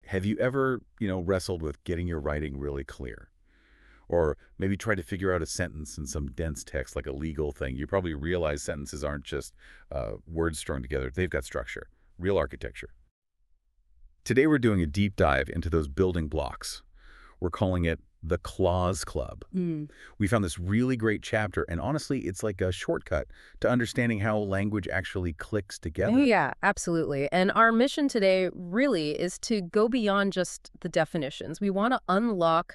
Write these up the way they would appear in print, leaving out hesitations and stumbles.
Have you ever, wrestled with getting your writing really clear? Or maybe try to figure out a sentence in some dense text, like a legal thing. You probably realize sentences aren't just words strung together. They've got structure, real architecture. Today we're doing a deep dive into those building blocks. We're calling it the Clause Club. Mm. We found this really great chapter, and honestly, it's like a shortcut to understanding how language actually clicks together. Yeah, absolutely. And our mission today really is to go beyond just the definitions. We want to unlock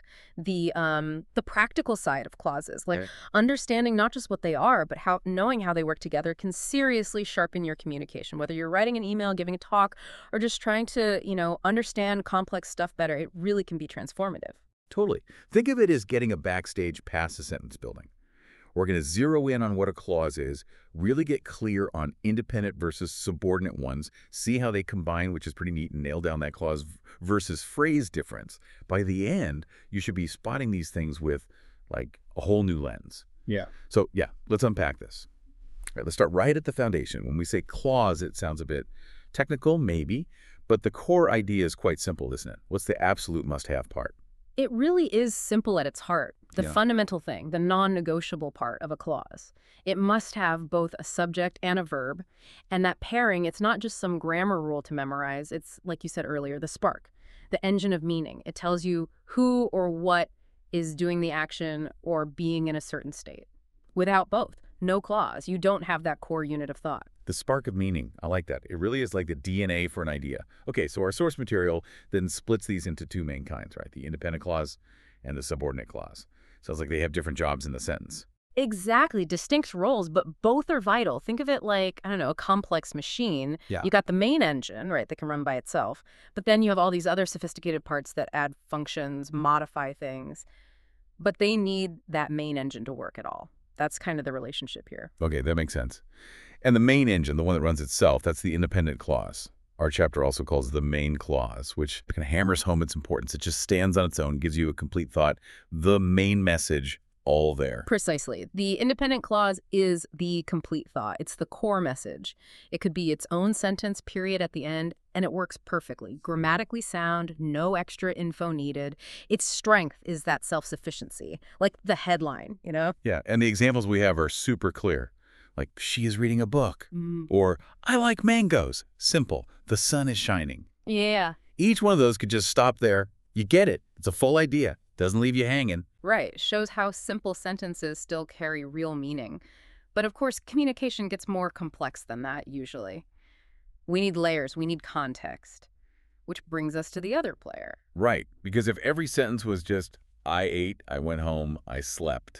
the practical side of clauses, like Okay. understanding not just what they are, but how knowing how they work together can seriously sharpen your communication. Whether you're writing an email, giving a talk, or just trying to, understand complex stuff better, it really can be transformative. Totally. Think of it as getting a backstage past the sentence building. We're going to zero in on what a clause is, really get clear on independent versus subordinate ones, see how they combine, which is pretty neat, and nail down that clause versus phrase difference. By the end, you should be spotting these things with, like, a whole new lens. Yeah. So, yeah, let's unpack this. All right, let's start right at the foundation. When we say clause, it sounds a bit technical, maybe, but the core idea is quite simple, isn't it? What's the absolute must-have part? It really is simple at its heart. The Yeah. fundamental thing, the non-negotiable part of a clause. It must have both a subject and a verb. And that pairing, it's not just some grammar rule to memorize. It's, like you said earlier, the spark, the engine of meaning. It tells you who or what is doing the action or being in a certain state. Without both, no clause. You don't have that core unit of thought. The spark of meaning. I like that. It really is like the DNA for an idea. Okay, so our source material then splits these into two main kinds, right? The independent clause and the subordinate clause. Sounds like they have different jobs in the sentence. Exactly. Distinct roles, but both are vital. Think of it like, I don't know, a complex machine. Yeah. You got the main engine, right, that can run by itself. But then you have all these other sophisticated parts that add functions, modify things. But they need that main engine to work at all. That's kind of the relationship here. Okay, that makes sense. And the main engine, the one that runs itself, that's the independent clause. Our chapter also calls the main clause, which kind of hammers home its importance. It just stands on its own, gives you a complete thought, the main message, all there. Precisely. The independent clause is the complete thought. It's the core message. It could be its own sentence, period, at the end, and it works perfectly. Grammatically sound, no extra info needed. Its strength is that self-sufficiency, like the headline, Yeah, and the examples we have are super clear. Like, she is reading a book. Or, I like mangoes. Simple. The sun is shining. Yeah. Each one of those could just stop there. You get it. It's a full idea. Doesn't leave you hanging. Right. Shows how simple sentences still carry real meaning. But of course, communication gets more complex than that, usually. We need layers. We need context. Which brings us to the other player. Right, because if every sentence was just, I ate, I went home, I slept.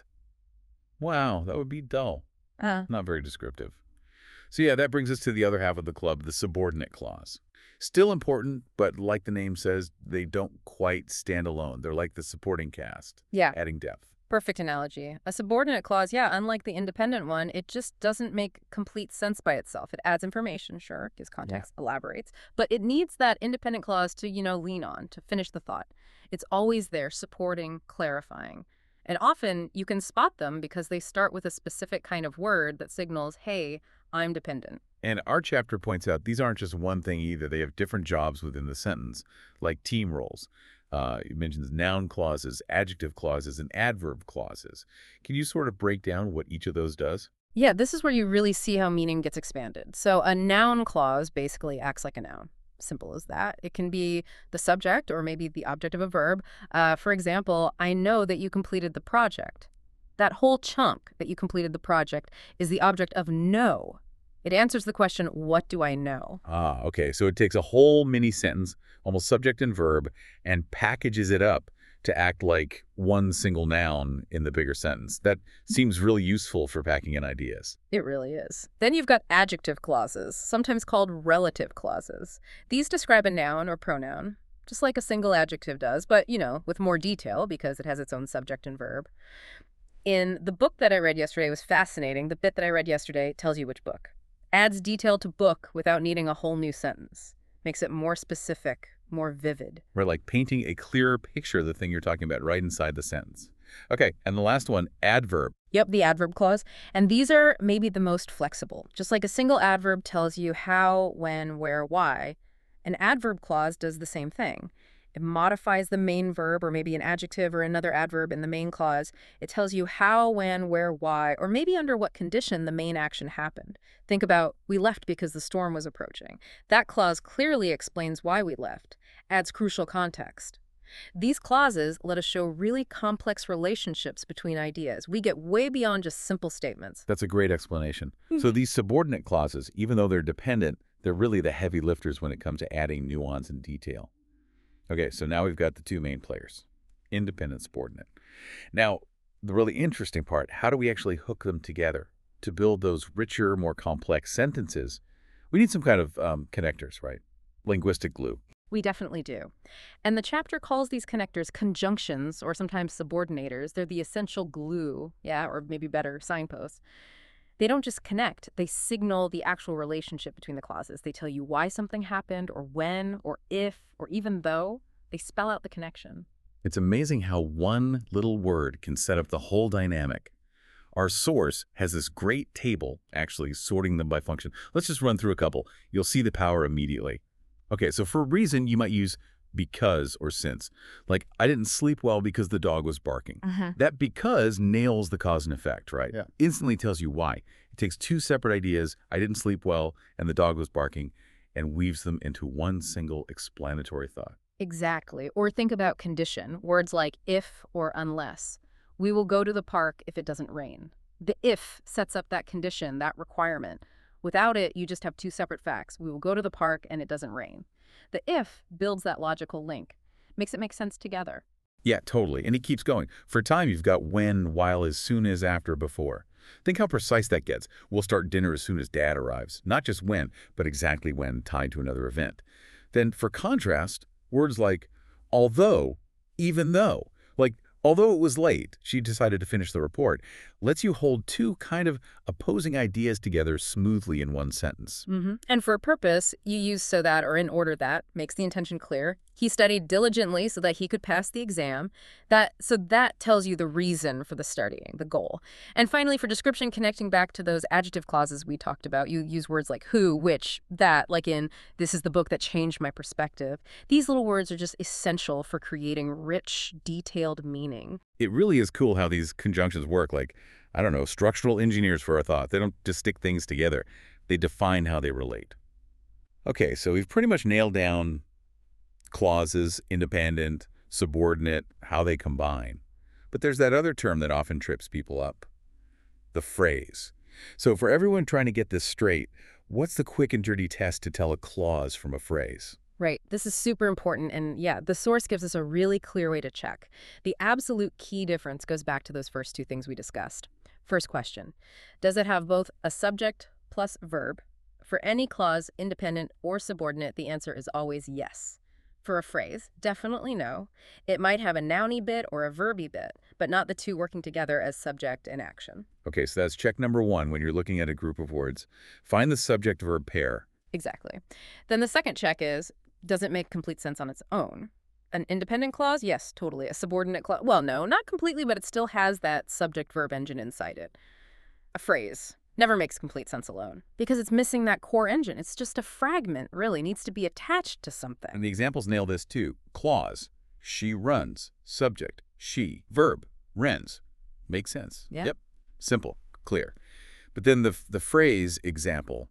Wow, that would be dull. Not very descriptive. So yeah, that brings us to the other half of the club, the subordinate clause. Still important, but like the name says, they don't quite stand alone. They're like the supporting cast, Yeah. adding depth. Perfect analogy. A subordinate clause, yeah, unlike the independent one, it just doesn't make complete sense by itself. It adds information, sure, gives context, elaborates, but it needs that independent clause to, lean on, to finish the thought. It's always there, supporting, clarifying. And often you can spot them because they start with a specific kind of word that signals, hey, I'm dependent. And our chapter points out these aren't just one thing either. They have different jobs within the sentence, like team roles. It mentions noun clauses, adjective clauses, and adverb clauses. Can you sort of break down what each of those does? Yeah, this is where you really see how meaning gets expanded. So a noun clause basically acts like a noun. Simple as that. It can be the subject or maybe the object of a verb. For example, I know that you completed the project. That whole chunk that you completed the project is the object of know. It answers the question, what do I know? Ah, okay. So it takes a whole mini sentence, almost subject and verb, and packages it up to act like one single noun in the bigger sentence. That seems really useful for packing in ideas. It really is. Then you've got adjective clauses, sometimes called relative clauses. These describe a noun or pronoun, just like a single adjective does, but, with more detail because it has its own subject and verb. In the book that I read yesterday, it was fascinating. The bit that I read yesterday tells you which book. Adds detail to book without needing a whole new sentence. Makes it more specific, more vivid. We're like painting a clearer picture of the thing you're talking about right inside the sentence. Okay, and the last one, adverb. Yep, the adverb clause. And these are maybe the most flexible. Just like a single adverb tells you how, when, where, why. An adverb clause does the same thing. It modifies the main verb or maybe an adjective or another adverb in the main clause. It tells you how, when, where, why, or maybe under what condition the main action happened. Think about, we left because the storm was approaching. That clause clearly explains why we left, adds crucial context. These clauses let us show really complex relationships between ideas. We get way beyond just simple statements. That's a great explanation. So these subordinate clauses, even though they're dependent, they're really the heavy lifters when it comes to adding nuance and detail. Okay, so now we've got the two main players, independent, subordinate. Now, the really interesting part, how do we actually hook them together to build those richer, more complex sentences? We need some kind of connectors, right? Linguistic glue. We definitely do. And the chapter calls these connectors conjunctions or sometimes subordinators. They're the essential glue, or maybe better, signposts. They don't just connect, they signal the actual relationship between the clauses. They tell you why something happened, or when, or if, or even though. They spell out the connection. It's amazing how one little word can set up the whole dynamic. Our source has this great table, actually sorting them by function. Let's just run through a couple. You'll see the power immediately. Okay, so for a reason, you might use because or since. Like, I didn't sleep well because the dog was barking. That because nails the cause and effect, right? Yeah. Instantly tells you why. It takes two separate ideas, I didn't sleep well and the dog was barking, and weaves them into one single explanatory thought. Exactly. Or think about condition, words like if or unless. We will go to the park if it doesn't rain. The if sets up that condition, that requirement. Without it, you just have two separate facts. We will go to the park and it doesn't rain. The if builds that logical link, makes it make sense together. Yeah, totally. And it keeps going. For time, you've got when, while, as soon as, after, before. Think how precise that gets. We'll start dinner as soon as Dad arrives. Not just when, but exactly when tied to another event. Then, for contrast, words like although, even though, like although it was late, she decided to finish the report, lets you hold two kind of opposing ideas together smoothly in one sentence. And for a purpose, you use so that or in order that makes the intention clear. He studied diligently so that he could pass the exam. So that tells you the reason for the studying, the goal. And finally, for description, connecting back to those adjective clauses we talked about, you use words like who, which, that, like in this is the book that changed my perspective. These little words are just essential for creating rich, detailed meaning. It really is cool how these conjunctions work. Like, I don't know, structural engineers for a thought. They don't just stick things together. They define how they relate. Okay, so we've pretty much nailed down clauses, independent, subordinate, how they combine. But there's that other term that often trips people up, the phrase. So for everyone trying to get this straight, what's the quick and dirty test to tell a clause from a phrase? Right. This is super important. And yeah, the source gives us a really clear way to check. The absolute key difference goes back to those first two things we discussed. First question, does it have both a subject plus verb? For any clause, independent or subordinate, the answer is always yes. For a phrase, definitely no. It might have a nouny bit or a verby bit, but not the two working together as subject and action. Okay, so that's check number one when you're looking at a group of words. Find the subject-verb pair. Exactly. Then the second check is, does it make complete sense on its own? An independent clause? Yes, totally. A subordinate clause? Well, no, not completely, but it still has that subject-verb engine inside it. A phrase never makes complete sense alone because it's missing that core engine. It's just a fragment, really. It needs to be attached to something. And the examples nail this too. Clause, she runs. Subject, she. Verb, runs. Makes sense. Yeah. Yep. Simple, clear. But then the phrase example,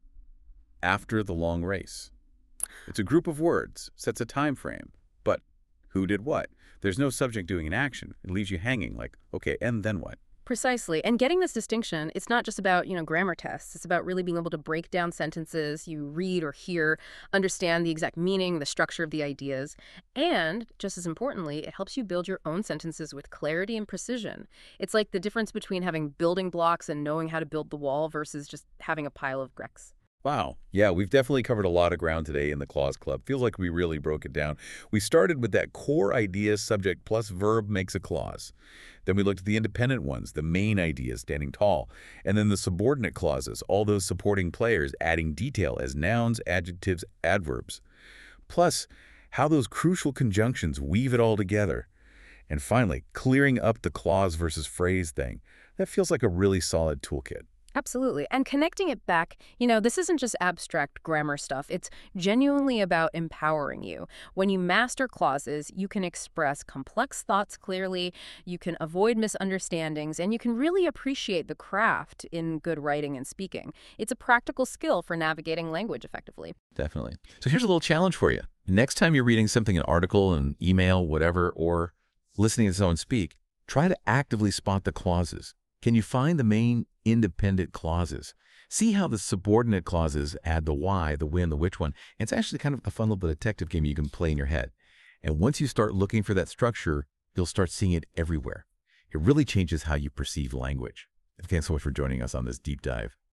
after the long race. It's a group of words, sets a time frame, but who did what? There's no subject doing an action. It leaves you hanging like, okay, and then what? Precisely. And getting this distinction, it's not just about, grammar tests. It's about really being able to break down sentences you read or hear, understand the exact meaning, the structure of the ideas. And, just as importantly, it helps you build your own sentences with clarity and precision. It's like the difference between having building blocks and knowing how to build the wall versus just having a pile of bricks. Wow. Yeah, we've definitely covered a lot of ground today in the Clause Club. Feels like we really broke it down. We started with that core idea, subject plus verb makes a clause. Then we looked at the independent ones, the main ideas standing tall. And then the subordinate clauses, all those supporting players adding detail as nouns, adjectives, adverbs. Plus, how those crucial conjunctions weave it all together. And finally, clearing up the clause versus phrase thing. That feels like a really solid toolkit. Absolutely. And connecting it back, this isn't just abstract grammar stuff. It's genuinely about empowering you. When you master clauses, you can express complex thoughts clearly, you can avoid misunderstandings, and you can really appreciate the craft in good writing and speaking. It's a practical skill for navigating language effectively. Definitely. So here's a little challenge for you. Next time you're reading something, an article, an email, whatever, or listening to someone speak, try to actively spot the clauses. Can you find the main independent clauses? See how the subordinate clauses add the why, the when, the which one. And it's actually kind of a fun little detective game you can play in your head. And once you start looking for that structure, you'll start seeing it everywhere. It really changes how you perceive language. Thanks so much for joining us on this deep dive.